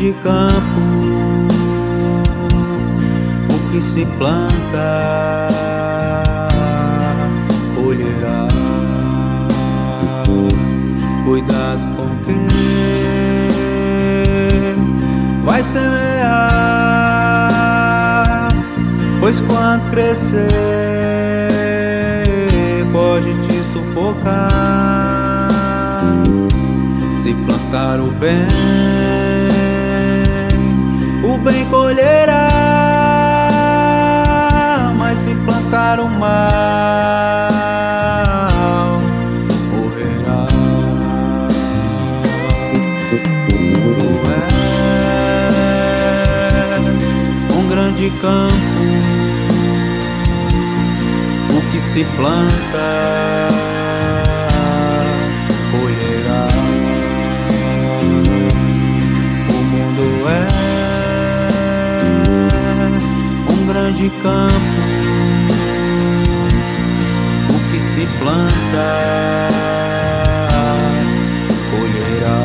grande campo, o que se planta, colherá. Cuidado com quem vai semear, pois quando crescer pode te sufocar. Se plantar o bem colherá, mas se plantar o mal, morrerá. Um grande campo, o que se planta, colherá. O mundo é um grande campo, o que se planta, colherá.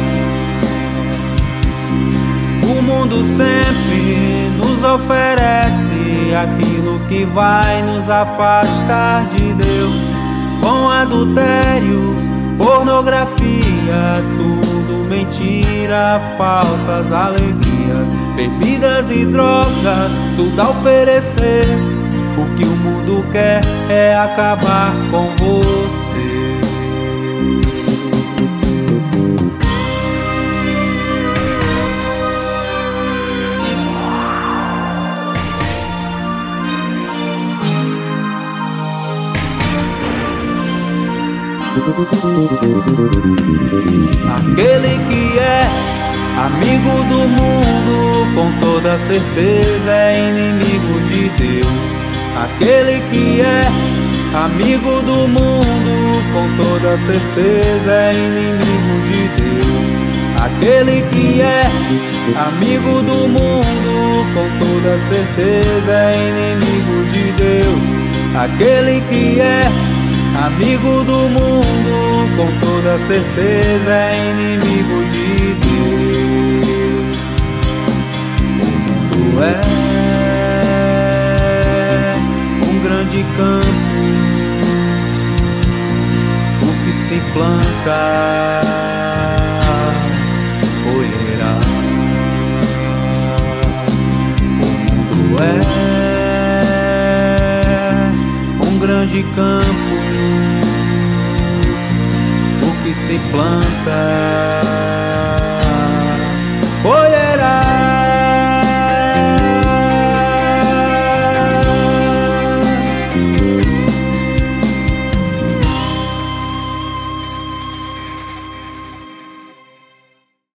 O mundo sempre nos oferece aquilo que vai nos afastar de Deus, com adultérios, pornografia, tudo mentira, falsas alegrias, bebidas e drogas, tudo a oferecer. O que o mundo quer é acabar com você. Aquele que é amigo do mundo, com toda certeza é inimigo de Deus. Aquele que é amigo do mundo, com toda certeza é inimigo de Deus. Aquele que é amigo do mundo, com toda certeza é inimigo de Deus. Aquele que é amigo do mundo, com toda certeza é inimigo de Deus. O mundo é um grande campo, o que se planta, colherá. O mundo é um grande campo, o que se planta,